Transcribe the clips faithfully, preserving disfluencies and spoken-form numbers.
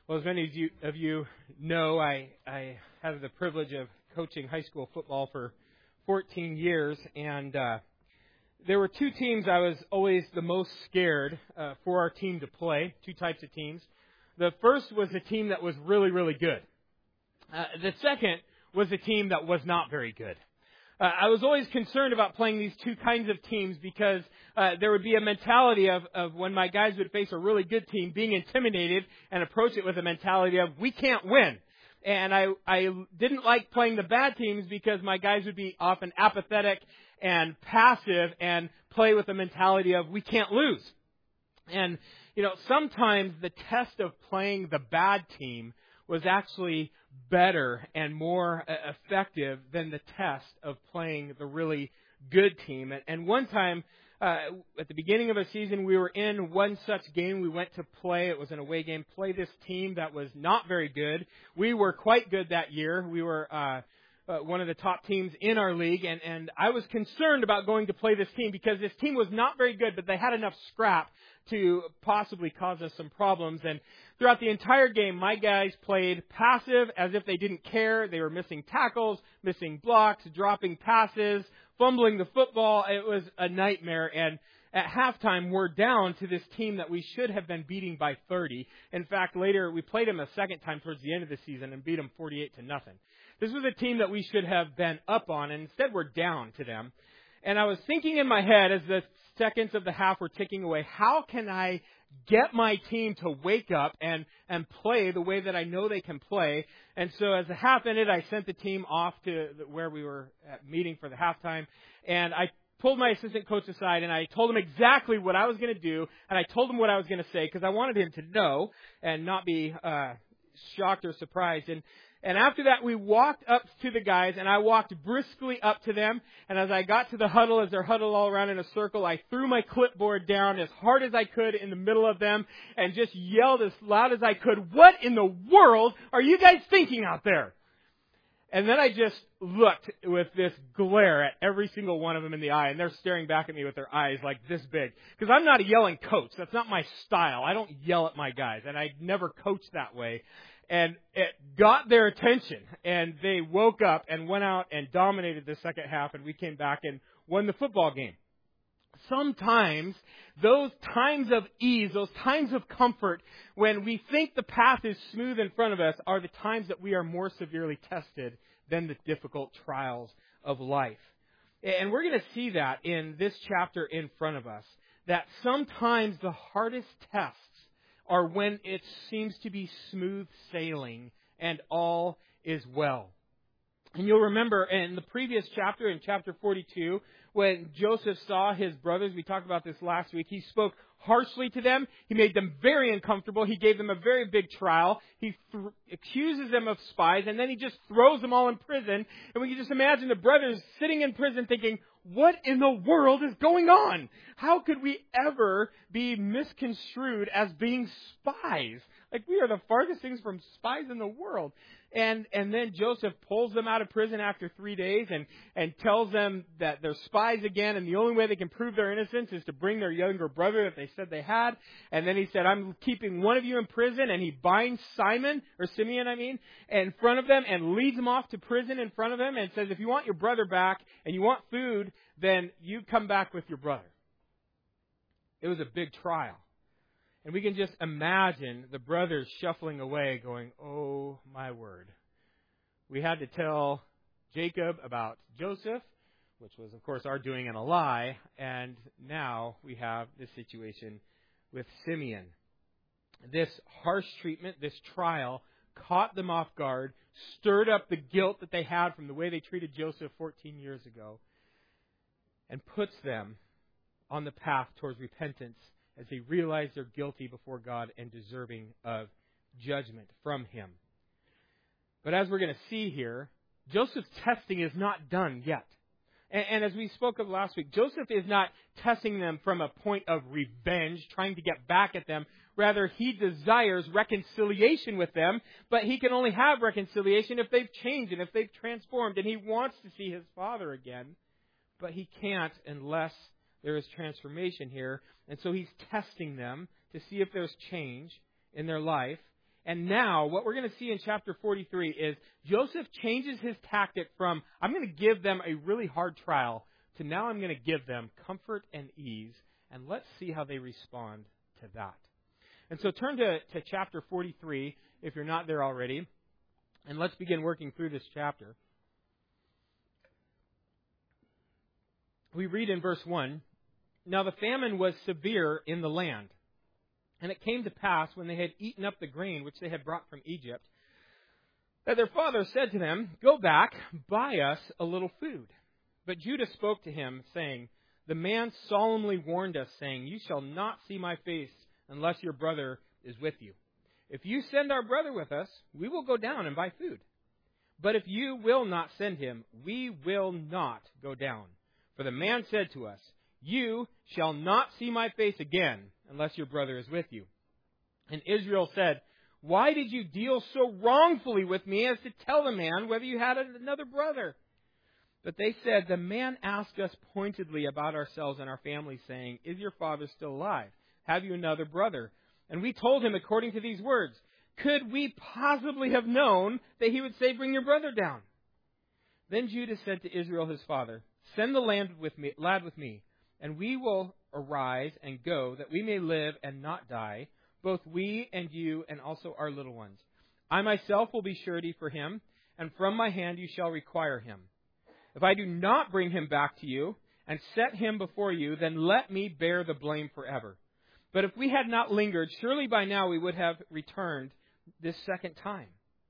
Well, as many of you, of you know, I, I have the privilege of coaching high school football for fourteen years, and uh, there were two teams I was always the most scared uh, for our team to play, two types of teams. The first was a team that was really, really good. Uh, the second was a team that was not very good. Uh, I was always concerned about playing these two kinds of teams because uh, there would be a mentality of, of when my guys would face a really good team, being intimidated and approach it with a mentality of, we can't win. And I, I didn't like playing the bad teams because my guys would be often apathetic and passive and play with a mentality of, we can't lose. And, you know, sometimes the test of playing the bad team was actually better and more effective than the test of playing the really good team. And one time, uh, at the beginning of a season, we were in one such game. We went to play. It was an away game. Play this team that was not very good. We were quite good that year. We were uh, uh, one of the top teams in our league, and, and I was concerned about going to play this team because this team was not very good, but they had enough scrap to possibly cause us some problems. And throughout the entire game, my guys played passive as if they didn't care. They were missing tackles, missing blocks, dropping passes, fumbling the football. It was a nightmare. And at halftime, we're down to this team that we should have been beating by thirty. In fact, later we played them a second time towards the end of the season and beat them forty-eight to nothing. This was a team that we should have been up on, and instead we're down to them. And I was thinking in my head as the seconds of the half were ticking away, how can I get my team to wake up and, and play the way that I know they can play? And so as the half ended, I sent the team off to where we were at meeting for the halftime. And I pulled my assistant coach aside and I told him exactly what I was going to do. And I told him what I was going to say because I wanted him to know and not be uh, shocked or surprised. And And after that, we walked up to the guys, and I walked briskly up to them. And as I got to the huddle, as they're huddled all around in a circle, I threw my clipboard down as hard as I could in the middle of them and just yelled as loud as I could, "What in the world are you guys thinking out there?" And then I just looked with this glare at every single one of them in the eye, and they're staring back at me with their eyes like this big. Because I'm not a yelling coach. That's not my style. I don't yell at my guys, and I never coach that way. And it got their attention, and they woke up and went out and dominated the second half, and we came back and won the football game. Sometimes those times of ease, those times of comfort, when we think the path is smooth in front of us, are the times that we are more severely tested than the difficult trials of life. And we're going to see that in this chapter in front of us, that sometimes the hardest tests are when it seems to be smooth sailing and all is well. And you'll remember in the previous chapter, in chapter forty-two, when Joseph saw his brothers, we talked about this last week, he spoke harshly to them. He made them very uncomfortable. He gave them a very big trial. He th- accuses them of spies, and then he just throws them all in prison. And we can just imagine the brothers sitting in prison thinking, what in the world is going on? How could we ever be misconstrued as being spies? Like, we are the farthest things from spies in the world. And and then Joseph pulls them out of prison after three days and, and tells them that they're spies again, and the only way they can prove their innocence is to bring their younger brother that they said they had. And then he said, I'm keeping one of you in prison, and he binds Simon, or Simeon, I mean, in front of them and leads them off to prison in front of them and says, if you want your brother back and you want food, then you come back with your brother. It was a big trial. And we can just imagine the brothers shuffling away going, oh, my word. We had to tell Jacob about Joseph, which was, of course, our doing and a lie. And now we have this situation with Simeon. This harsh treatment, this trial, caught them off guard, stirred up the guilt that they had from the way they treated Joseph fourteen years ago, and puts them on the path towards repentance as they realize they're guilty before God and deserving of judgment from Him. But as we're going to see here, Joseph's testing is not done yet. And, and as we spoke of last week, Joseph is not testing them from a point of revenge, trying to get back at them. Rather, he desires reconciliation with them, but he can only have reconciliation if they've changed and if they've transformed. And he wants to see his father again, but he can't unless there is transformation here. And so he's testing them to see if there's change in their life. And now, what we're going to see in chapter forty-three is Joseph changes his tactic from, I'm going to give them a really hard trial, to now I'm going to give them comfort and ease. And let's see how they respond to that. And so turn to, to chapter forty-three, if you're not there already. And let's begin working through this chapter. We read in verse one, "Now the famine was severe in the land. And it came to pass, when they had eaten up the grain which they had brought from Egypt, that their father said to them, 'Go back, buy us a little food.' But Judah spoke to him, saying, 'The man solemnly warned us, saying, You shall not see my face unless your brother is with you. If you send our brother with us, we will go down and buy food. But if you will not send him, we will not go down. For the man said to us, You shall not see my face again unless your brother is with you.' And Israel said, 'Why did you deal so wrongfully with me as to tell the man whether you had another brother?' But they said, 'The man asked us pointedly about ourselves and our family, saying, Is your father still alive? Have you another brother?' And we told him according to these words. Could we possibly have known that he would say, Bring your brother down?' Then Judah said to Israel his father, 'Send the land with me, lad with me, and we will arise and go, that we may live and not die, both we and you and also our little ones. I myself will be surety for him, and from my hand you shall require him. If I do not bring him back to you and set him before you, then let me bear the blame forever. But if we had not lingered, surely by now we would have returned this second time.'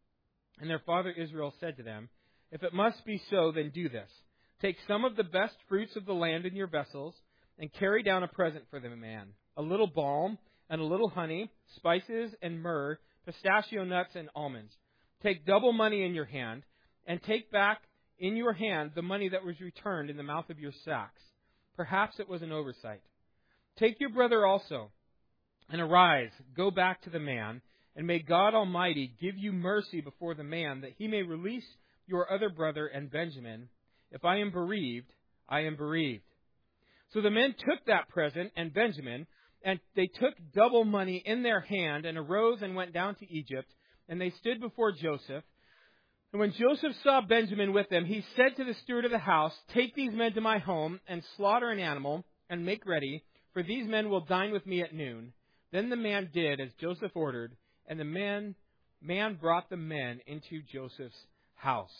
And their father Israel said to them, 'If it must be so, then do this. Take some of the best fruits of the land in your vessels, and carry down a present for the man, a little balm and a little honey, spices and myrrh, pistachio nuts and almonds. Take double money in your hand, and take back in your hand the money that was returned in the mouth of your sacks. Perhaps it was an oversight. Take your brother also, and arise, go back to the man, and may God Almighty give you mercy before the man, that he may release your other brother and Benjamin. If I am bereaved, I am bereaved.' So the men took that present and Benjamin, and they took double money in their hand, and arose and went down to Egypt, and they stood before Joseph. And when Joseph saw Benjamin with them, he said to the steward of the house, 'Take these men to my home, and slaughter an animal, and make ready, for these men will dine with me at noon.' Then the man did as Joseph ordered, and the man, man brought the men into Joseph's house."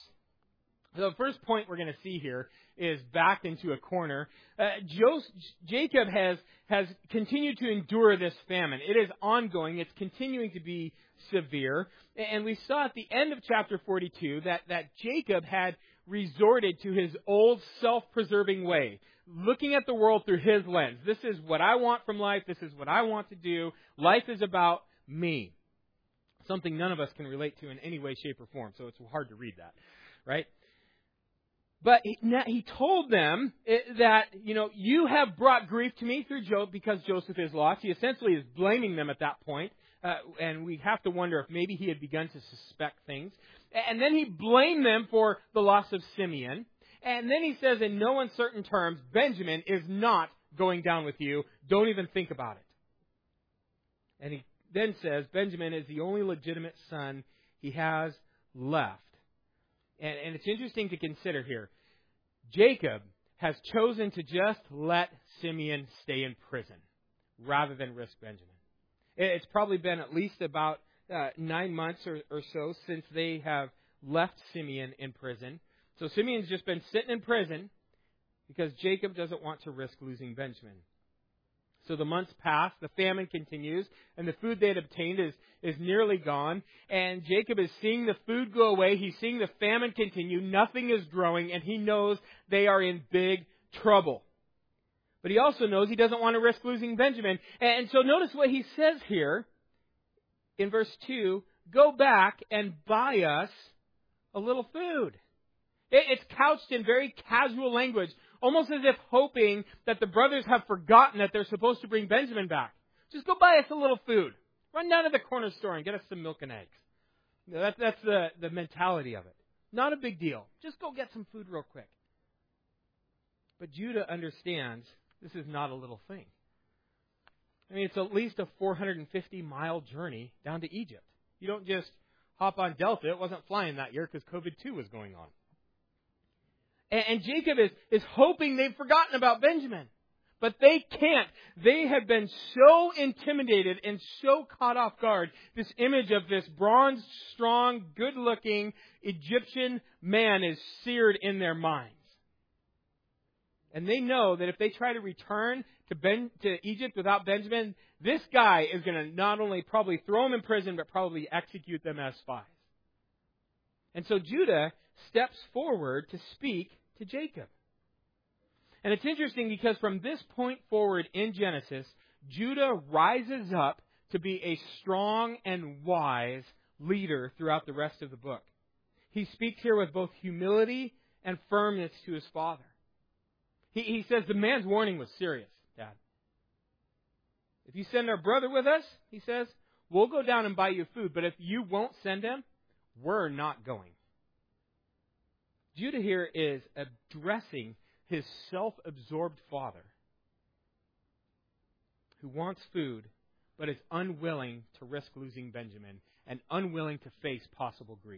So the first point we're going to see here is backed into a corner. Uh, Joseph, Jacob has has continued to endure this famine. It is ongoing. It's continuing to be severe. And we saw at the end of chapter forty-two that, that Jacob had resorted to his old self-preserving way, looking at the world through his lens. This is what I want from life. This is what I want to do. Life is about me. Something none of us can relate to in any way, shape, or form. So it's hard to read that, right? But he, he told them that, you know, you have brought grief to me through Job because Joseph is lost. He essentially is blaming them at that point. Uh, and we have to wonder if maybe he had begun to suspect things. And then he blamed them for the loss of Simeon. And then he says in no uncertain terms, Benjamin is not going down with you. Don't even think about it. And he then says Benjamin is the only legitimate son he has left. And, and it's interesting to consider here. Jacob has chosen to just let Simeon stay in prison rather than risk Benjamin. It's probably been at least about uh, nine months or, or so since they have left Simeon in prison. So Simeon's just been sitting in prison because Jacob doesn't want to risk losing Benjamin. So the months pass, the famine continues, and the food they had obtained is, is nearly gone. And Jacob is seeing the food go away. He's seeing the famine continue. Nothing is growing, and he knows they are in big trouble. But he also knows he doesn't want to risk losing Benjamin. And so notice what he says here in verse two, "Go back and buy us a little food." It's couched in very casual language, almost as if hoping that the brothers have forgotten that they're supposed to bring Benjamin back. Just go buy us a little food. Run down to the corner store and get us some milk and eggs. That's, that's the, the mentality of it. Not a big deal. Just go get some food real quick. But Judah understands this is not a little thing. I mean, it's at least a four hundred fifty mile journey down to Egypt. You don't just hop on Delta. It wasn't flying that year because COVID two was going on. And, and Jacob is, is hoping they've forgotten about Benjamin. But they can't. They have been so intimidated and so caught off guard. This image of this bronzed, strong, good-looking Egyptian man is seared in their minds. And they know that if they try to return to, ben, to Egypt without Benjamin, this guy is going to not only probably throw them in prison, but probably execute them as spies. And so Judah steps forward to speak to Jacob. And it's interesting because from this point forward in Genesis, Judah rises up to be a strong and wise leader throughout the rest of the book. He speaks here with both humility and firmness to his father. He, he says the man's warning was serious, Dad. If you send our brother with us, he says, we'll go down and buy you food. But if you won't send him, we're not going. Judah here is addressing his self-absorbed father who wants food but is unwilling to risk losing Benjamin and unwilling to face possible grief.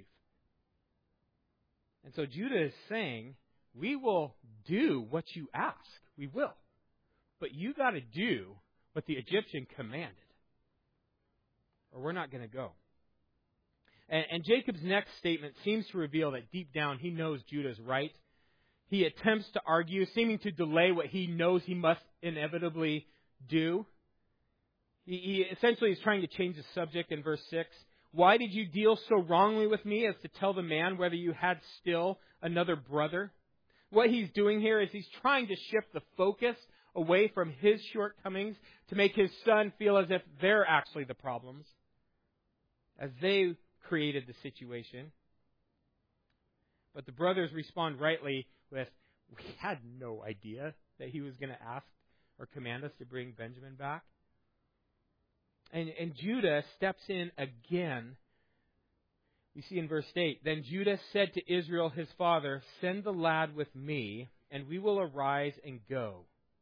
And so Judah is saying, we will do what you ask. We will. But you got to do what the Egyptian commanded, or we're not going to go. And, and Jacob's next statement seems to reveal that deep down he knows Judah's right. He attempts to argue, seeming to delay what he knows he must inevitably do. He, he essentially is trying to change the subject in verse six. Why did you deal so wrongly with me as to tell the man whether you had still another brother? What he's doing here is he's trying to shift the focus away from his shortcomings to make his son feel as if they're actually the problems, as they created the situation. But the brothers respond rightly with, we had no idea that he was going to ask or command us to bring Benjamin back. And, and Judah steps in again. We see in verse eight, then Judah said to Israel his father, send the lad with me, and we will arise and go.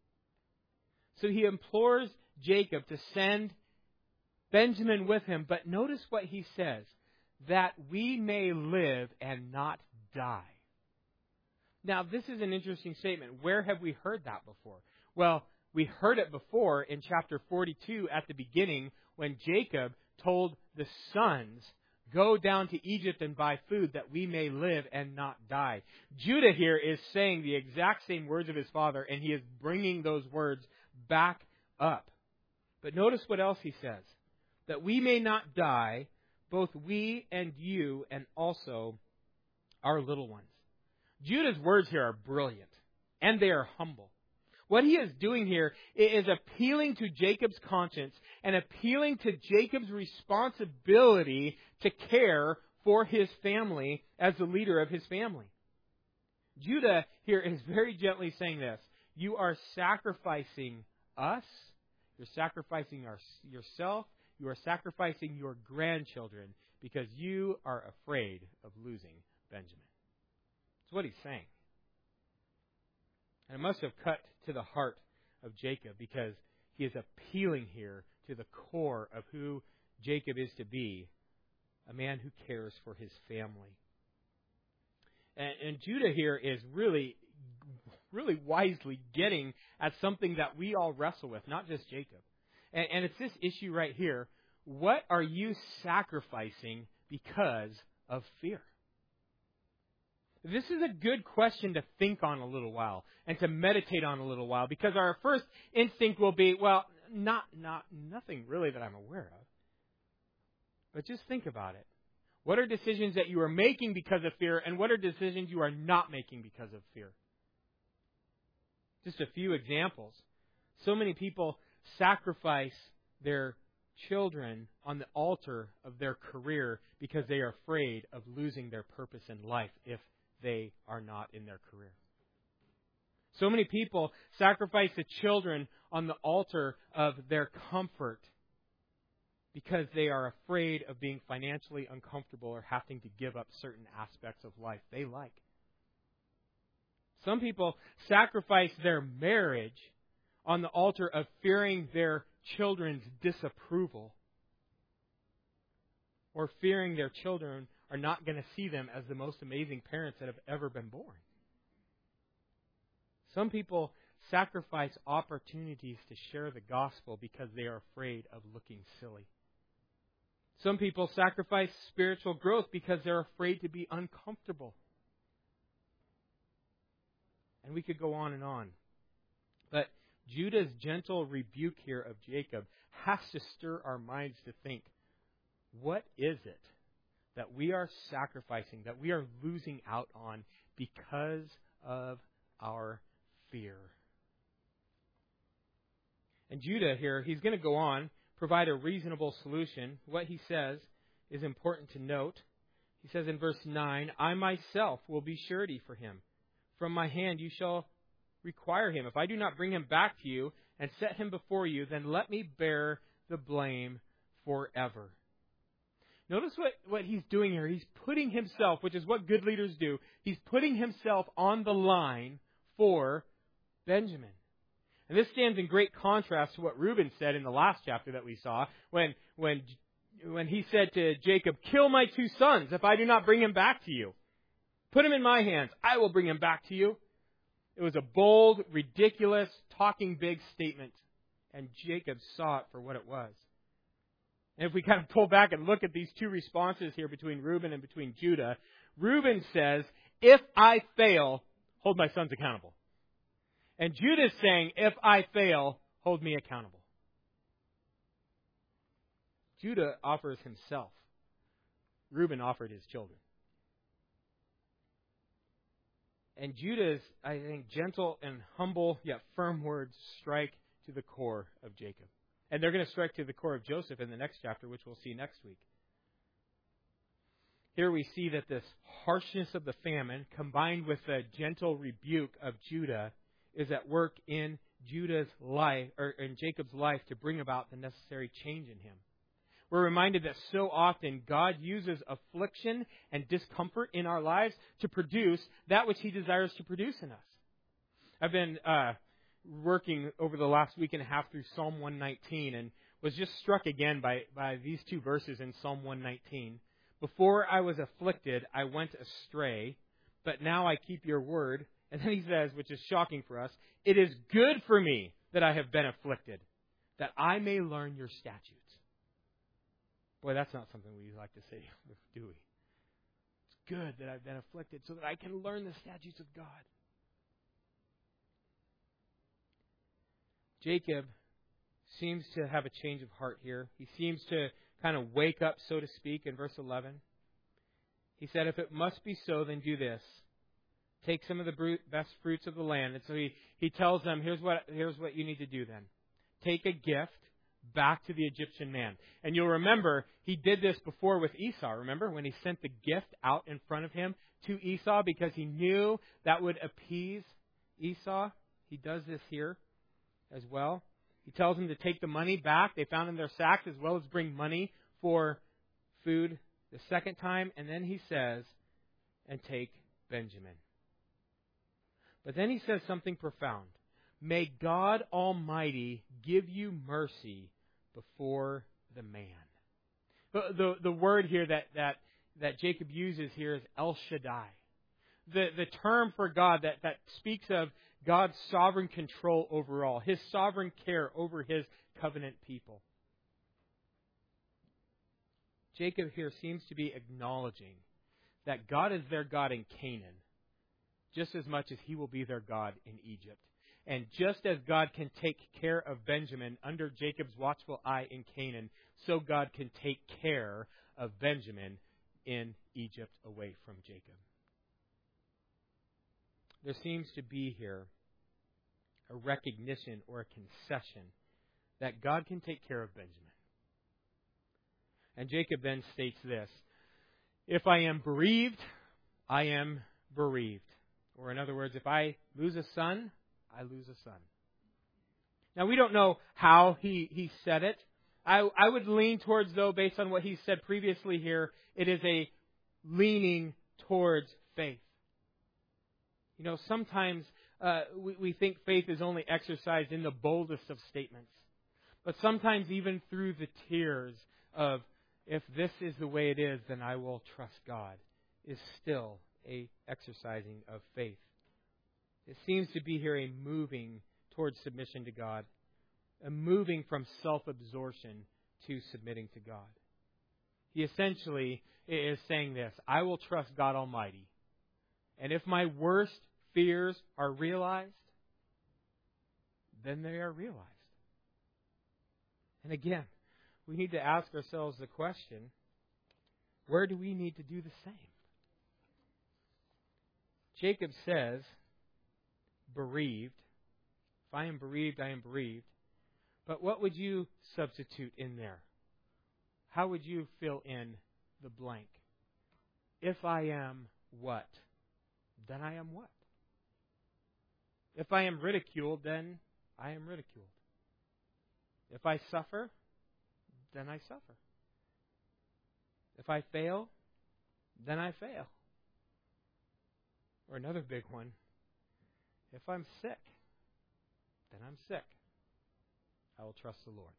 So he implores Jacob to send Benjamin with him. But notice what he says, that we may live and not die. Now, this is an interesting statement. Where have we heard that before? Well, we heard it before in chapter forty-two at the beginning when Jacob told the sons, go down to Egypt and buy food that we may live and not die. Judah here is saying the exact same words of his father, and he is bringing those words back up. But notice what else he says. That we may not die, both we and you, and also our little ones. Judah's words here are brilliant, and they are humble. What he is doing here is appealing to Jacob's conscience and appealing to Jacob's responsibility to care for his family as the leader of his family. Judah here is very gently saying this. You are sacrificing us. You're sacrificing our, yourself. You are sacrificing your grandchildren because you are afraid of losing Benjamin. That's what he's saying. And it must have cut to the heart of Jacob because he is appealing here to the core of who Jacob is to be, a man who cares for his family. And, and Judah here is really, really wisely getting at something that we all wrestle with, not just Jacob. And, and it's this issue right here. What are you sacrificing because of fear? This is a good question to think on a little while and to meditate on a little while, because our first instinct will be, well, not, not, nothing really that I'm aware of. But just think about it. What are decisions that you are making because of fear, and what are decisions you are not making because of fear? Just a few examples. So many people sacrifice their children on the altar of their career because they are afraid of losing their purpose in life if they are not in their career. So many people sacrifice the children on the altar of their comfort because they are afraid of being financially uncomfortable or having to give up certain aspects of life they like. Some people sacrifice their marriage on the altar of fearing their children's disapproval. or fearing their children are not going to see them as the most amazing parents that have ever been born. Some people sacrifice opportunities to share the gospel because they are afraid of looking silly. Some people sacrifice spiritual growth because they're afraid to be uncomfortable. And we could go on and on. But Judah's gentle rebuke here of Jacob has to stir our minds to think, what is it that we are sacrificing, that we are losing out on because of our fear? And Judah here, he's going to go on, provide a reasonable solution. What he says is important to note. He says in verse nine, I myself will be surety for him. From my hand you shall require him. If I do not bring him back to you and set him before you, then let me bear the blame forever. Notice what, what he's doing here. He's putting himself, which is what good leaders do, he's putting himself on the line for Benjamin. And this stands in great contrast to what Reuben said in the last chapter that we saw, when, when, when he said to Jacob, kill my two sons if I do not bring him back to you. Put him in my hands. I will bring him back to you. It was a bold, ridiculous, talking big statement. And Jacob saw it for what it was. And if we kind of pull back and look at these two responses here between Reuben and between Judah, Reuben says, if I fail, hold my sons accountable. And Judah is saying, if I fail, hold me accountable. Judah offers himself. Reuben offered his children. And Judah's, I think, gentle and humble yet firm words strike to the core of Jacob. And they're going to strike to the core of Joseph in the next chapter, which we'll see next week. Here we see that this harshness of the famine, combined with the gentle rebuke of Judah, is at work in Judah's life, or in Jacob's life, to bring about the necessary change in him. We're reminded that so often God uses affliction and discomfort in our lives to produce that which He desires to produce in us. I've been uh, working over the last week and a half through Psalm one nineteen and was just struck again by, by these two verses in Psalm one nineteen. Before I was afflicted, I went astray, but now I keep your word. And then he says, which is shocking for us, it is good for me that I have been afflicted, that I may learn your statutes. Boy, that's not something we like to say, do we? It's good that I've been afflicted so that I can learn the statutes of God. Jacob seems to have a change of heart here. He seems to kind of wake up, so to speak, in verse eleven. He said, if it must be so, then do this. Take some of the best fruits of the land. And so he, he tells them, here's what, here's what you need to do then. Take a gift back to the Egyptian man. And you'll remember, he did this before with Esau. Remember when he sent the gift out in front of him to Esau because he knew that would appease Esau? He does this here as well. He tells him to take the money back. They found in their sacks, as well as bring money for food the second time. And then he says, and take Benjamin. But then he says something profound. May God Almighty give you mercy before the man. The, the, the word here that, that, that Jacob uses here is El Shaddai. The, the term for God that, that speaks of God's sovereign control over all, His sovereign care over His covenant people. Jacob here seems to be acknowledging that God is their God in Canaan, just as much as He will be their God in Egypt. And just as God can take care of Benjamin under Jacob's watchful eye in Canaan, so God can take care of Benjamin in Egypt away from Jacob. There seems to be here a recognition or a concession that God can take care of Benjamin. And Jacob then states this, if I am bereaved, I am bereaved. Or in other words, if I lose a son, I lose a son. Now, we don't know how he, he said it. I, I would lean towards, though, based on what he said previously here, it is a leaning towards faith. You know, sometimes uh, we, we think faith is only exercised in the boldest of statements. But sometimes even through the tears of if this is the way it is, then I will trust God, is still a exercising of faith. It seems to be here a moving towards submission to God, a moving from self-absorption to submitting to God. He essentially is saying this: I will trust God Almighty. And if my worst fears are realized, then they are realized. And again, we need to ask ourselves the question, where do we need to do the same? Jacob says, bereaved. If I am bereaved, I am bereaved. But what would you substitute in there? How would you fill in the blank? If I am what? Then I am what? If I am ridiculed, then I am ridiculed. If I suffer, then I suffer. If I fail, then I fail. Or another big one, if I'm sick, then I'm sick. I will trust the Lord.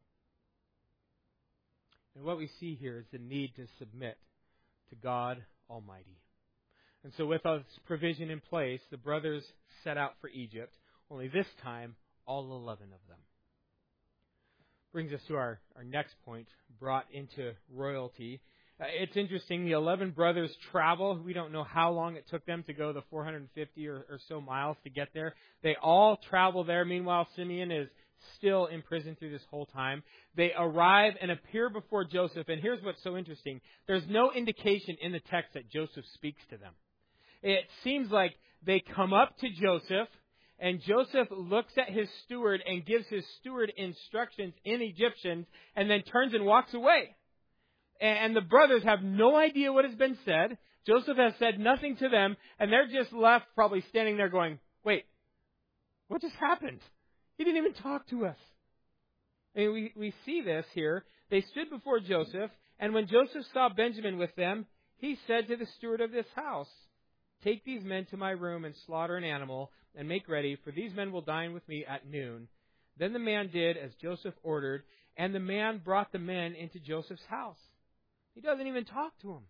And what we see here is the need to submit to God Almighty. And so with this provision in place, the brothers set out for Egypt, only this time, all eleven of them. Brings us to our, our next point, brought into royalty. Uh, it's interesting, the eleven brothers travel. We don't know how long it took them to go the four hundred fifty or, or so miles to get there. They all travel there. Meanwhile, Simeon is still in prison through this whole time. They arrive and appear before Joseph. And here's what's so interesting. There's no indication in the text that Joseph speaks to them. It seems like they come up to Joseph, and Joseph looks at his steward and gives his steward instructions in Egyptian, and then turns and walks away. And the brothers have no idea what has been said. Joseph has said nothing to them, and they're just left probably standing there going, wait, what just happened? He didn't even talk to us. I mean, we, we see this here. They stood before Joseph, and when Joseph saw Benjamin with them, he said to the steward of this house, take these men to my room and slaughter an animal and make ready, for these men will dine with me at noon. Then the man did as Joseph ordered, and the man brought the men into Joseph's house. He doesn't even talk to them.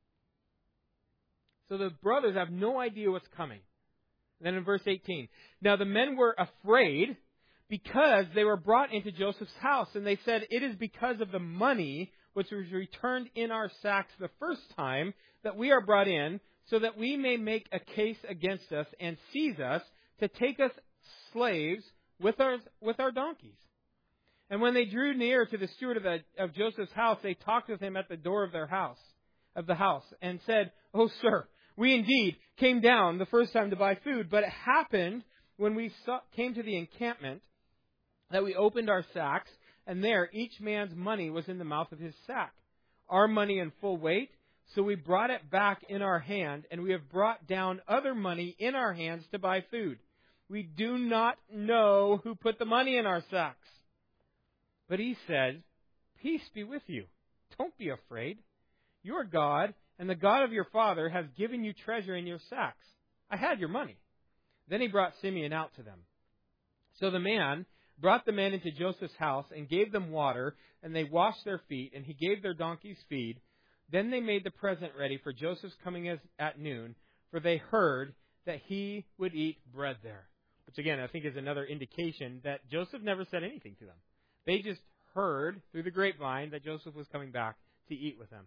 So the brothers have no idea what's coming. Then in verse eighteen, now the men were afraid because they were brought into Joseph's house, and they said, it is because of the money which was returned in our sacks the first time that we are brought in, so that we may make a case against us and seize us to take us slaves with our with our donkeys. And when they drew near to the steward of, the, of Joseph's house, they talked with him at the door of their house, of the house, and said, oh, sir, we indeed came down the first time to buy food, but it happened when we saw, came to the encampment that we opened our sacks, and there each man's money was in the mouth of his sack, our money in full weight. So we brought it back in our hand, and we have brought down other money in our hands to buy food. We do not know who put the money in our sacks. But he said, peace be with you. Don't be afraid. Your God and the God of your father has given you treasure in your sacks. I had your money. Then he brought Simeon out to them. So the man brought the men into Joseph's house and gave them water, and they washed their feet, and he gave their donkeys feed. Then they made the present ready for Joseph's coming as, at noon, for they heard that he would eat bread there. Which again, I think is another indication that Joseph never said anything to them. They just heard through the grapevine that Joseph was coming back to eat with them.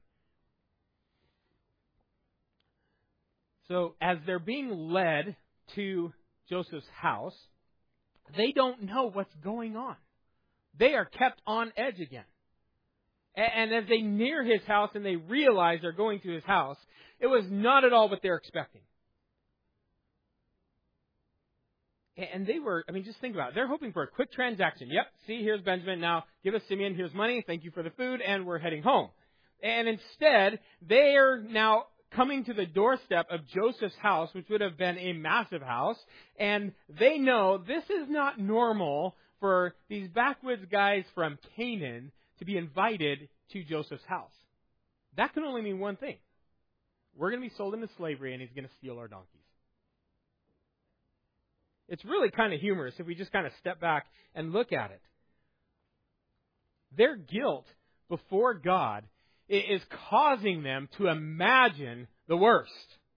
So as they're being led to Joseph's house, they don't know what's going on. They are kept on edge again. And as they near his house and they realize they're going to his house, it was not at all what they're expecting. And they were, I mean, just think about it. They're hoping for a quick transaction. Yep, see, here's Benjamin. Now, give us Simeon. Here's money. Thank you for the food. And we're heading home. And instead, they are now coming to the doorstep of Joseph's house, which would have been a massive house. And they know this is not normal for these backwoods guys from Canaan to be invited to Joseph's house. That can only mean one thing. We're going to be sold into slavery, and he's going to steal our donkeys. It's really kind of humorous if we just kind of step back and look at it. Their guilt before God is causing them to imagine the worst.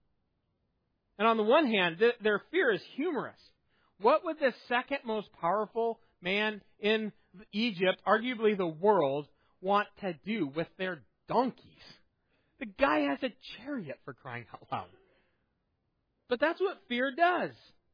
And on the one hand, th- their fear is humorous. What would the second most powerful man in Egypt, arguably the world, want to do with their donkeys? The guy has a chariot, for crying out loud. But that's what fear does.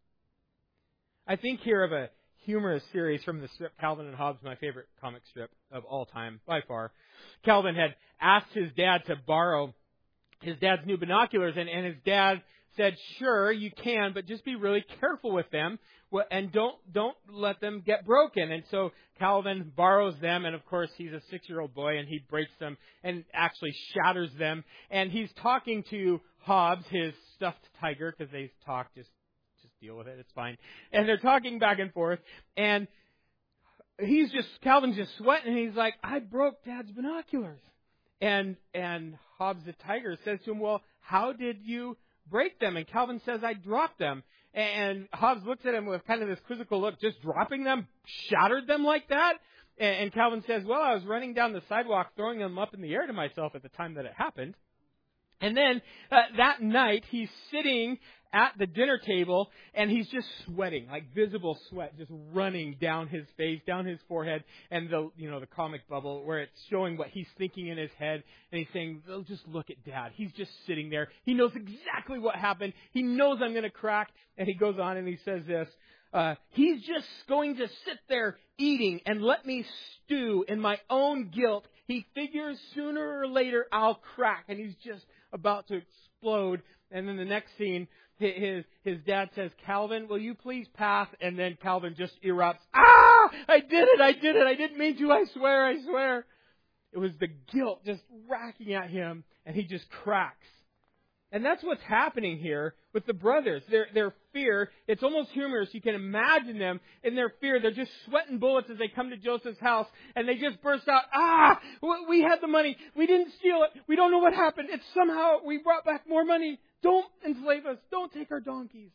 I think here of a humorous series from the strip Calvin and Hobbes, my favorite comic strip of all time, by far. Calvin had asked his dad to borrow his dad's new binoculars, and, and his dad said, sure, you can, but just be really careful with them, and don't don't let them get broken. And so Calvin borrows them, and of course he's a six-year-old boy, and he breaks them and actually shatters them. And he's talking to Hobbes, his stuffed tiger, because they talk, just just deal with it, it's fine. And they're talking back and forth, and he's just, Calvin's just sweating, and he's like, I broke Dad's binoculars. And and Hobbes the tiger says to him, well, how did you break them? And Calvin says, I dropped them. And Hobbes looks at him with kind of this quizzical look, just dropping them, shattered them like that? And, and Calvin says, well, I was running down the sidewalk, throwing them up in the air to myself at the time that it happened. And then uh, that night, he's sitting at the dinner table, and he's just sweating, like visible sweat, just running down his face, down his forehead, and the you know the comic bubble where it's showing what he's thinking in his head, and he's saying, oh, just look at Dad. He's just sitting there. He knows exactly what happened. He knows I'm going to crack. And he goes on and he says this, uh, he's just going to sit there eating and let me stew in my own guilt. He figures sooner or later I'll crack, and he's just about to explode. And then the next scene, his his dad says, Calvin, will you please pass? And then Calvin just erupts, ah, I did it, I did it, I didn't mean to, I swear, I swear. It was the guilt just racking at him, and he just cracks. And that's what's happening here with the brothers. Their their fear, it's almost humorous. You can imagine them in their fear. They're just sweating bullets as they come to Joseph's house, and they just burst out, ah, we had the money. We didn't steal it. We don't know what happened. It's somehow we brought back more money. Don't enslave us. Don't take our donkeys.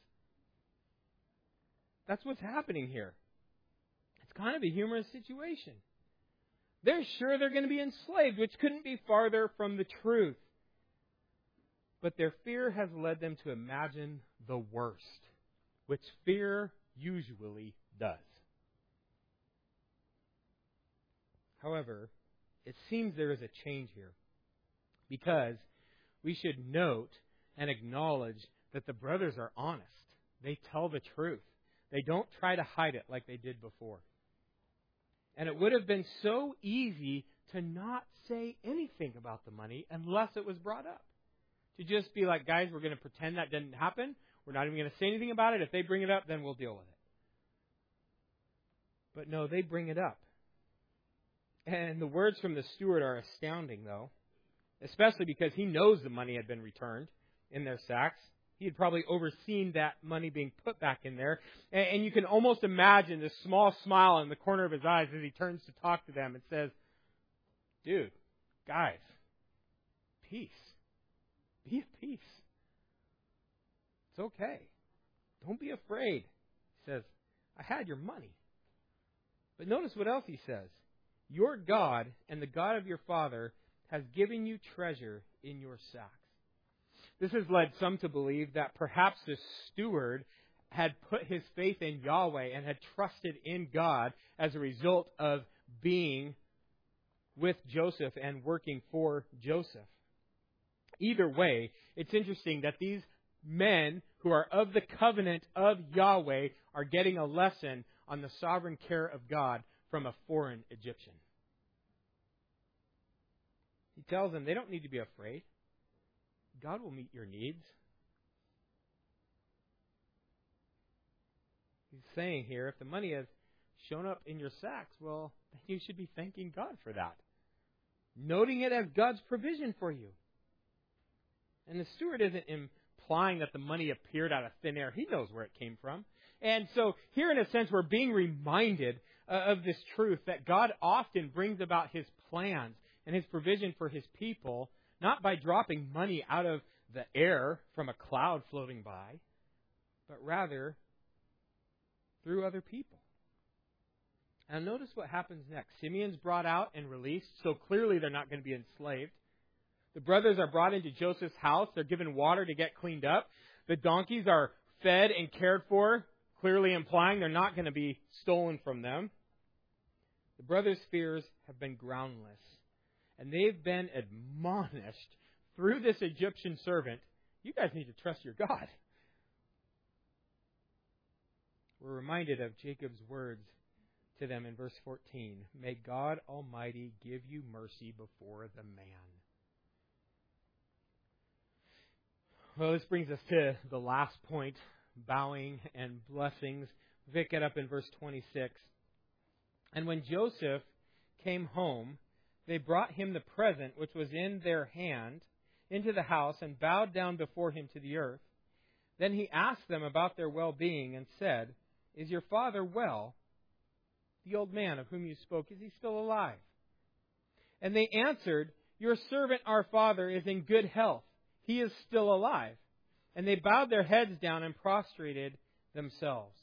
That's what's happening here. It's kind of a humorous situation. They're sure they're going to be enslaved, which couldn't be farther from the truth. But their fear has led them to imagine the worst, which fear usually does. However, it seems there is a change here, because we should note and acknowledge that the brothers are honest. They tell the truth. They don't try to hide it like they did before. And it would have been so easy to not say anything about the money unless it was brought up. To just be like, guys, we're going to pretend that didn't happen. We're not even going to say anything about it. If they bring it up, then we'll deal with it. But no, they bring it up. And the words from the steward are astounding, though. Especially because he knows the money had been returned in their sacks. He had probably overseen that money being put back in there. And, and you can almost imagine this small smile in the corner of his eyes as he turns to talk to them and says, dude, guys, peace. Be at peace. It's okay. Don't be afraid. He says, I had your money. But notice what else he says. Your God and the God of your father has given you treasure in your sacks. This has led some to believe that perhaps the steward had put his faith in Yahweh and had trusted in God as a result of being with Joseph and working for Joseph. Either way, it's interesting that these men who are of the covenant of Yahweh are getting a lesson on the sovereign care of God from a foreign Egyptian. He tells them they don't need to be afraid. God will meet your needs. He's saying here, if the money has shown up in your sacks, well, then you should be thanking God for that. Noting it as God's provision for you. And the steward isn't implying that the money appeared out of thin air. He knows where it came from. And so here, in a sense, we're being reminded uh, of this truth that God often brings about His plans and His provision for His people, not by dropping money out of the air from a cloud floating by, but rather through other people. And notice what happens next. Simeon's brought out and released, so clearly they're not going to be enslaved. The brothers are brought into Joseph's house. They're given water to get cleaned up. The donkeys are fed and cared for, clearly implying they're not going to be stolen from them. The brothers' fears have been groundless, and they've been admonished through this Egyptian servant. You guys need to trust your God. We're reminded of Jacob's words to them in verse fourteen. May God Almighty give you mercy before the man. Well, this brings us to the last point, bowing and blessings. Pick it up in verse twenty-six. And when Joseph came home, they brought him the present which was in their hand into the house and bowed down before him to the earth. Then he asked them about their well-being and said, Is your father well? The old man of whom you spoke, is he still alive? And they answered, Your servant our father is in good health. He is still alive. And they bowed their heads down and prostrated themselves.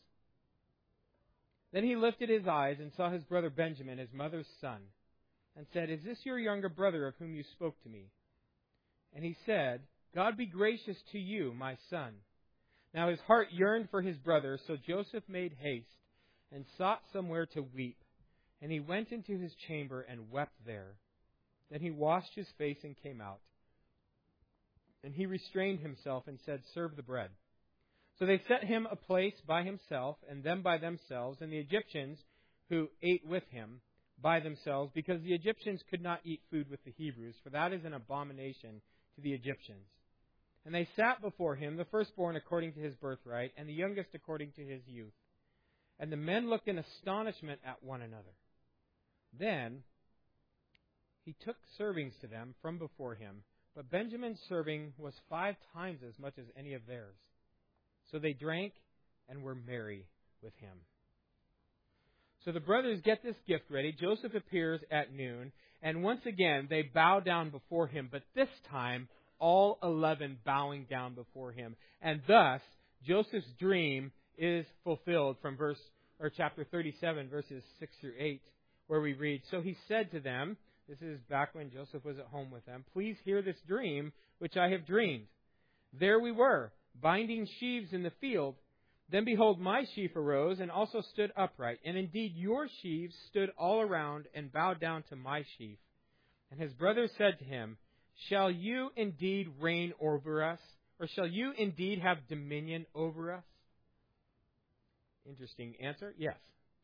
Then he lifted his eyes and saw his brother Benjamin, his mother's son, and said, Is this your younger brother of whom you spoke to me? And he said, God be gracious to you, my son. Now his heart yearned for his brother, so Joseph made haste and sought somewhere to weep. And he went into his chamber and wept there. Then he washed his face and came out. And he restrained himself and said, Serve the bread. So they set him a place by himself, and them by themselves, and the Egyptians who ate with him by themselves, because the Egyptians could not eat food with the Hebrews, for that is an abomination to the Egyptians. And they sat before him, the firstborn according to his birthright, and the youngest according to his youth. And the men looked in astonishment at one another. Then he took servings to them from before him, but Benjamin's serving was five times as much as any of theirs. So they drank and were merry with him. So the brothers get this gift ready. Joseph appears at noon, and once again they bow down before him, but this time all eleven bowing down before him. And thus Joseph's dream is fulfilled from verse or chapter thirty-seven, verses six through eight, where we read, So he said to them, this is back when Joseph was at home with them, Please hear this dream which I have dreamed. There we were, binding sheaves in the field. Then behold, my sheaf arose and also stood upright. And indeed your sheaves stood all around and bowed down to my sheaf. And his brothers said to him, Shall you indeed reign over us? Or shall you indeed have dominion over us? Interesting answer. Yes.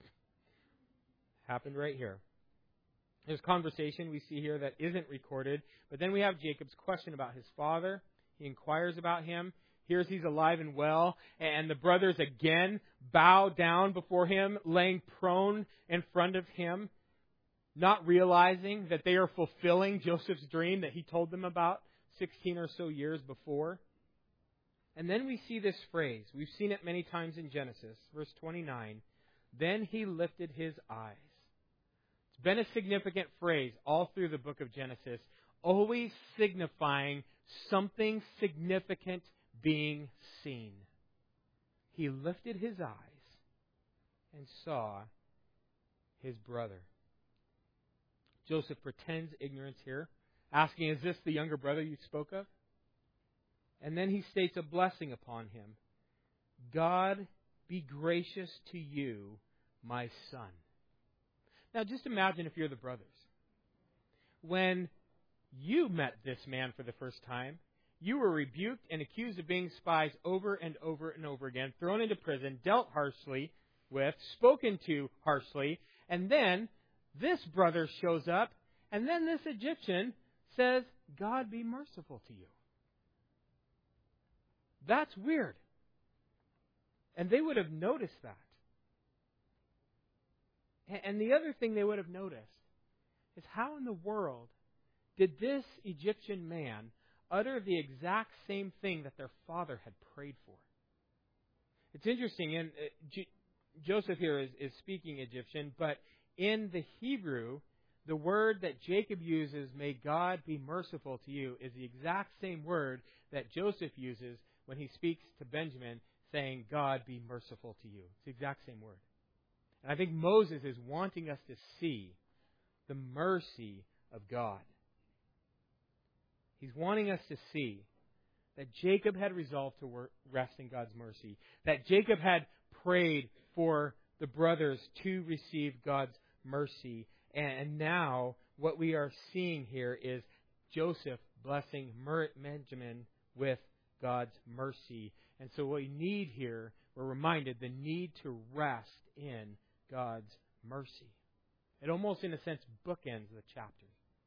Happened right here. There's conversation we see here that isn't recorded. But then we have Jacob's question about his father. He inquires about him. Hears he's alive and well. And the brothers again bow down before him, laying prone in front of him, not realizing that they are fulfilling Joseph's dream that he told them about sixteen or so years before. And then we see this phrase. We've seen it many times in Genesis. Verse twenty-nine. Then he lifted his eyes. It's been a significant phrase all through the book of Genesis, always signifying something significant being seen. He lifted his eyes and saw his brother. Joseph pretends ignorance here, asking, Is this the younger brother you spoke of? And then he states a blessing upon him. God be gracious to you, my son. Now just imagine if you're the brothers. When you met this man for the first time, you were rebuked and accused of being spies over and over and over again, thrown into prison, dealt harshly with, spoken to harshly, and then this brother shows up, and then this Egyptian says, God be merciful to you. That's weird. And they would have noticed that. And the other thing they would have noticed is how in the world did this Egyptian man utter the exact same thing that their father had prayed for? It's interesting, and uh, J- Joseph here is, is speaking Egyptian, but in the Hebrew, the word that Jacob uses, may God be merciful to you, is the exact same word that Joseph uses when he speaks to Benjamin, saying, God be merciful to you. It's the exact same word. And I think Moses is wanting us to see the mercy of God. He's wanting us to see that Jacob had resolved to work, rest in God's mercy. That Jacob had prayed for the brothers to receive God's mercy. And now what we are seeing here is Joseph blessing Benjamin with God's mercy. And so what we need here, we're reminded the need to rest in God's mercy. It almost, in a sense, bookends the chapter.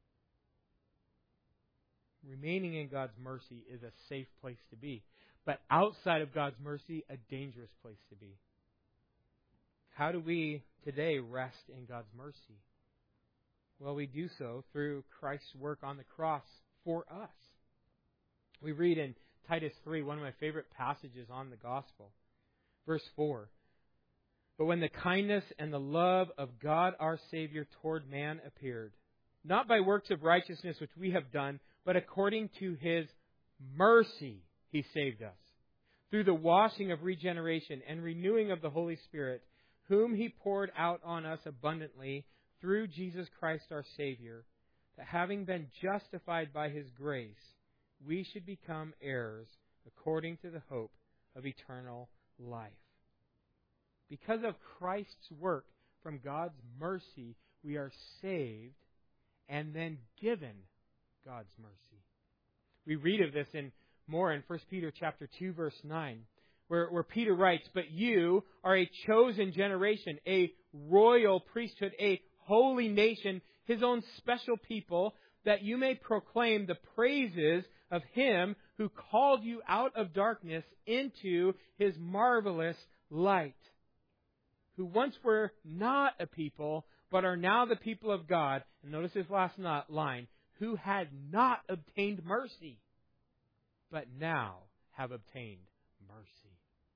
Remaining in God's mercy is a safe place to be. But outside of God's mercy, a dangerous place to be. How do we today rest in God's mercy? Well, we do so through Christ's work on the cross for us. We read in Titus three, one of my favorite passages on the gospel. Verse four. But when the kindness and the love of God our Savior toward man appeared, not by works of righteousness which we have done, but according to His mercy He saved us, through the washing of regeneration and renewing of the Holy Spirit, whom He poured out on us abundantly through Jesus Christ our Savior, that having been justified by His grace, we should become heirs according to the hope of eternal life. Because of Christ's work from God's mercy, we are saved and then given God's mercy. We read of this in more in First Peter chapter two, verse nine, where, where Peter writes, "But you are a chosen generation, a royal priesthood, a holy nation, His own special people, that you may proclaim the praises of Him who called you out of darkness into His marvelous light, who once were not a people, but are now the people of God." And notice this last line, "who had not obtained mercy, but now have obtained mercy."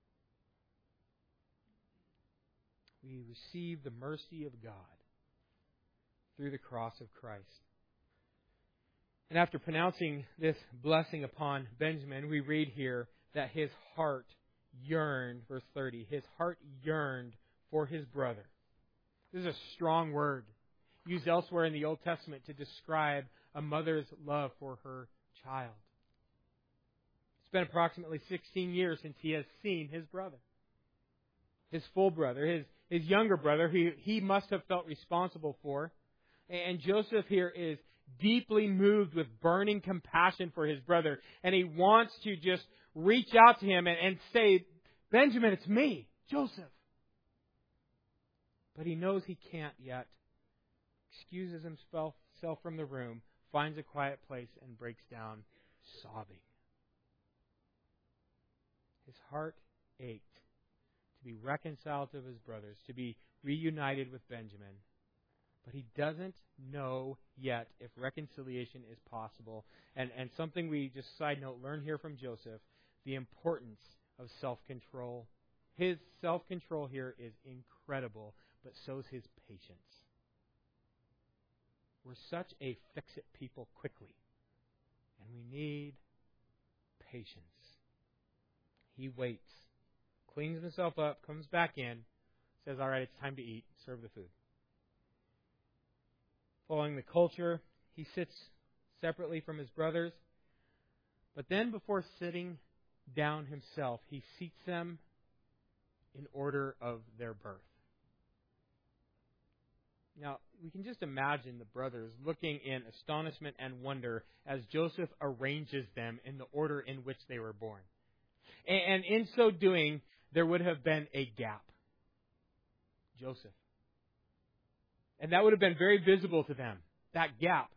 We receive the mercy of God through the cross of Christ. And after pronouncing this blessing upon Benjamin, we read here that his heart yearned, verse thirty, his heart yearned for his brother. This is a strong word used elsewhere in the Old Testament to describe a mother's love for her child. It's been approximately sixteen years since he has seen his brother. His full brother, his, his younger brother, who he must have felt responsible for. And Joseph here is deeply moved with burning compassion for his brother. And he wants to just reach out to him and, and say, "Benjamin, it's me, Joseph." But he knows he can't yet. Excuses himself from the room, finds a quiet place, and breaks down sobbing. His heart ached to be reconciled to his brothers, to be reunited with Benjamin. But he doesn't know yet if reconciliation is possible. And, and something we, just side note, learn here from Joseph, the importance of self-control. His self-control here is incredible, but so is his patience. We're such a fix-it people quickly, and we need patience. He waits, cleans himself up, comes back in, says, "All right, it's time to eat. Serve the food." Following the culture, he sits separately from his brothers. But then before sitting down himself, he seats them in order of their birth. Now, we can just imagine the brothers looking in astonishment and wonder as Joseph arranges them in the order in which they were born. And in so doing, there would have been a gap. Joseph. And that would have been very visible to them, that gap.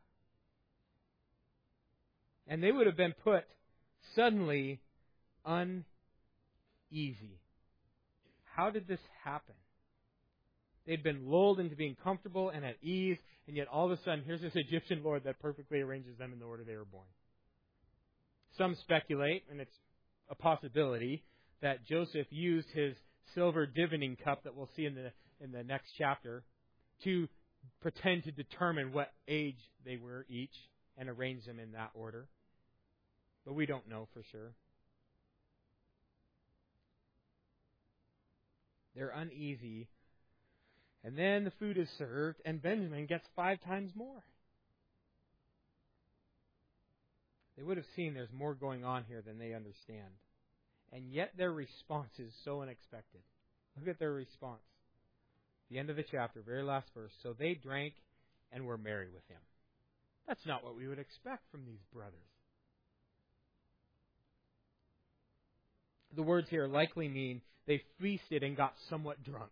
And they would have been put suddenly uneasy. How did this happen? They'd been lulled into being comfortable and at ease, and yet all of a sudden, here's this Egyptian lord that perfectly arranges them in the order they were born. Some speculate, and it's a possibility, that Joseph used his silver divining cup that we'll see in the in the next chapter to pretend to determine what age they were each and arrange them in that order. But we don't know for sure. They're uneasy. And then the food is served, and Benjamin gets five times more. They would have seen there's more going on here than they understand. And yet their response is so unexpected. Look at their response. The end of the chapter, very last verse. So they drank and were merry with him. That's not what we would expect from these brothers. The words here likely mean they feasted and got somewhat drunk.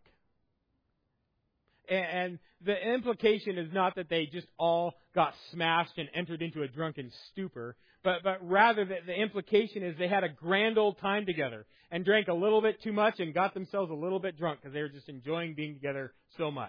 And the implication is not that they just all got smashed and entered into a drunken stupor, but, but rather that the implication is they had a grand old time together and drank a little bit too much and got themselves a little bit drunk because they were just enjoying being together so much.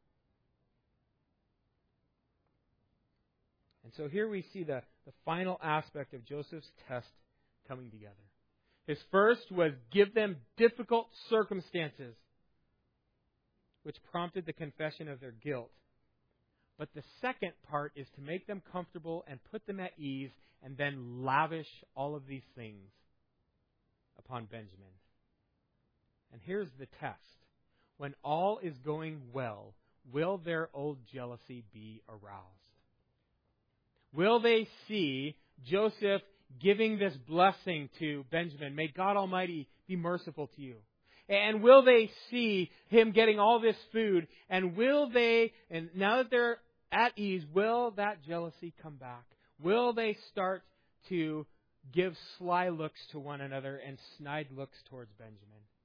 And so here we see the, the final aspect of Joseph's test coming together. His first was give them difficult circumstances, which prompted the confession of their guilt. But the second part is to make them comfortable and put them at ease and then lavish all of these things upon Benjamin. And here's the test. When all is going well, will their old jealousy be aroused? Will they see Joseph giving this blessing to Benjamin? May God Almighty be merciful to you. And will they see him getting all this food? And will they, and now that they're at ease, will that jealousy come back? Will they start to give sly looks to one another and snide looks towards Benjamin?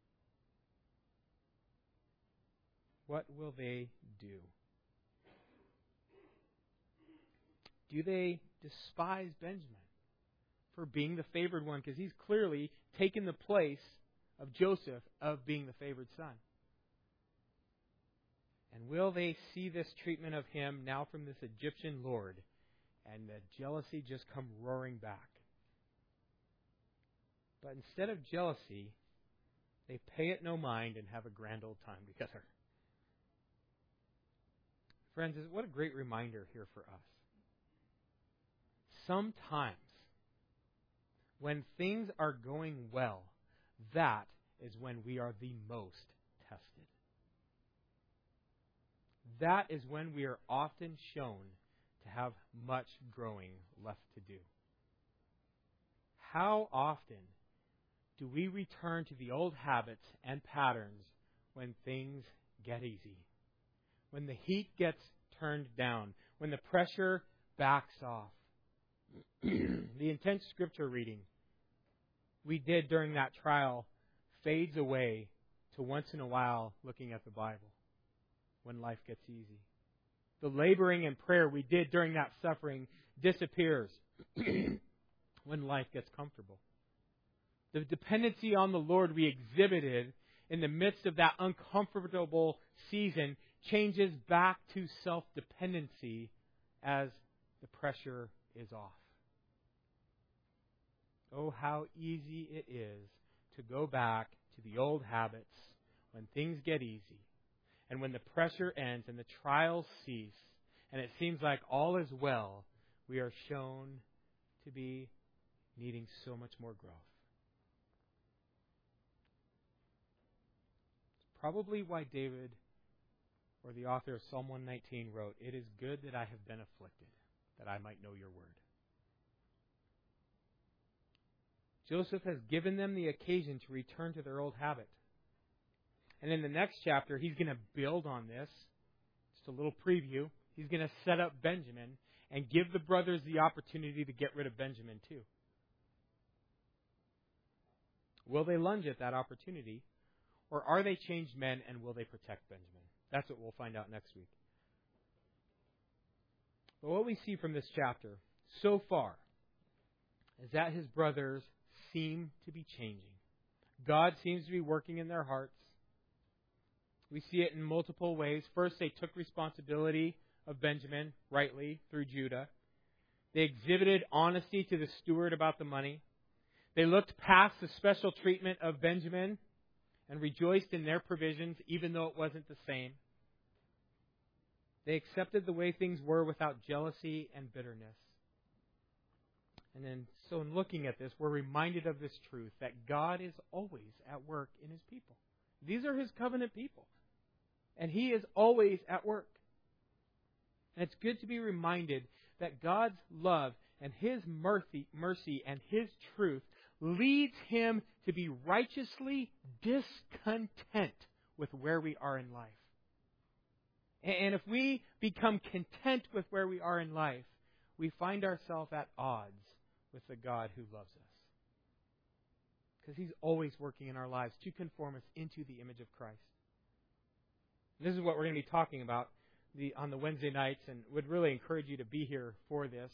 What will they do? Do they despise Benjamin for being the favored one? Because he's clearly taken the place of Joseph of being the favored son. And will they see this treatment of him now from this Egyptian lord and the jealousy just come roaring back? But instead of jealousy, they pay it no mind and have a grand old time together. Friends, what a great reminder here for us. Sometimes, when things are going well, that is when we are the most tested. That is when we are often shown to have much growing left to do. How often do we return to the old habits and patterns when things get easy? When the heat gets turned down? When the pressure backs off? The intense scripture reading we did during that trial fades away to once in a while looking at the Bible when life gets easy. The laboring and prayer we did during that suffering disappears when life gets comfortable. The dependency on the Lord we exhibited in the midst of that uncomfortable season changes back to self-dependency as the pressure is off. Oh, how easy it is to go back to the old habits when things get easy and when the pressure ends and the trials cease and it seems like all is well. We are shown to be needing so much more growth. It's probably why David, or the author of Psalm one nineteen, wrote, "It is good that I have been afflicted, that I might know your word." Joseph has given them the occasion to return to their old habit. And in the next chapter, he's going to build on this. Just a little preview. He's going to set up Benjamin and give the brothers the opportunity to get rid of Benjamin too. Will they lunge at that opportunity? Or are they changed men and will they protect Benjamin? That's what we'll find out next week. But what we see from this chapter so far is that his brothers seem to be changing. God seems to be working in their hearts. We see it in multiple ways. First, they took responsibility of Benjamin, rightly, through Judah. They exhibited honesty to the steward about the money. They looked past the special treatment of Benjamin and rejoiced in their provisions, even though it wasn't the same. They accepted the way things were without jealousy and bitterness. And then, so in looking at this, we're reminded of this truth that God is always at work in His people. These are His covenant people. And He is always at work. And it's good to be reminded that God's love and His mercy, mercy and His truth leads him to be righteously discontent with where we are in life. And if we become content with where we are in life, we find ourselves at odds with the God who loves us. Because He's always working in our lives to conform us into the image of Christ. And this is what we're going to be talking about the, on the Wednesday nights, and would really encourage you to be here for this.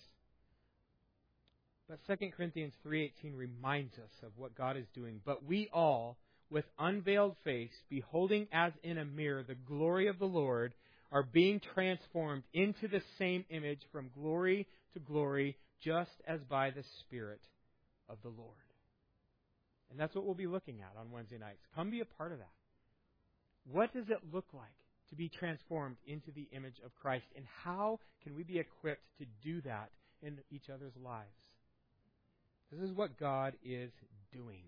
But Second Corinthians three eighteen reminds us of what God is doing. But we all, with unveiled face, beholding as in a mirror the glory of the Lord, are being transformed into the same image from glory to glory, just as by the Spirit of the Lord. And that's what we'll be looking at on Wednesday nights. Come be a part of that. What does it look like to be transformed into the image of Christ? And how can we be equipped to do that in each other's lives? This is what God is doing.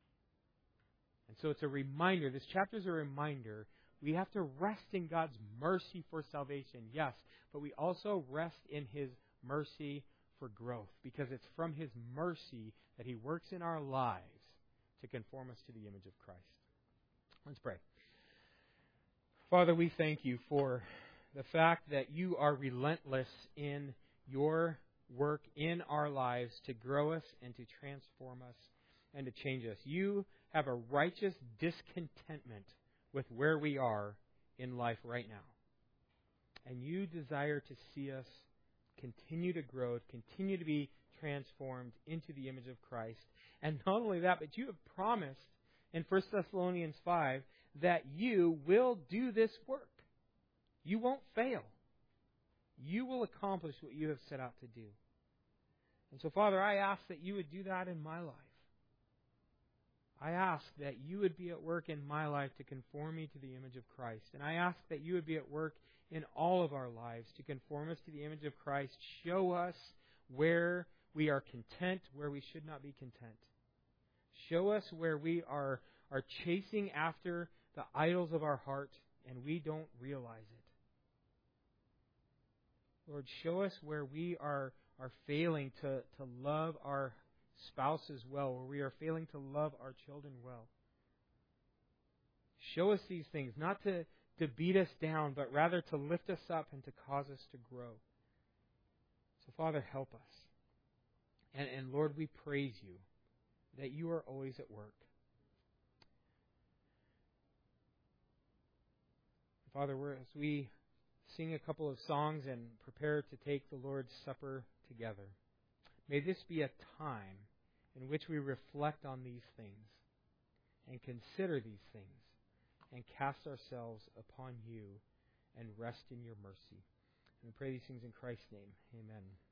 And so it's a reminder. This chapter is a reminder. We have to rest in God's mercy for salvation, yes, but we also rest in His mercy for growth, because it's from His mercy that He works in our lives to conform us to the image of Christ. Let's pray. Father, we thank You for the fact that You are relentless in Your work in our lives to grow us and to transform us and to change us. You have a righteous discontentment with where we are in life right now. And You desire to see us continue to grow, continue to be transformed into the image of Christ. And not only that, but You have promised in First Thessalonians five that You will do this work. You won't fail. You will accomplish what You have set out to do. And so, Father, I ask that You would do that in my life. I ask that You would be at work in my life to conform me to the image of Christ. And I ask that You would be at work in all of our lives to conform us to the image of Christ. Show us where we are content, where we should not be content. Show us where we are, are chasing after the idols of our heart and we don't realize it. Lord, show us where we are, are failing to, to love our spouses well, where we are failing to love our children well. Show us these things, not to, to beat us down, but rather to lift us up and to cause us to grow. So, Father, help us. And, and Lord, we praise You that You are always at work. Father, we're, as we sing a couple of songs and prepare to take the Lord's Supper together, may this be a time in which we reflect on these things and consider these things and cast ourselves upon You and rest in Your mercy. And we pray these things in Christ's name. Amen.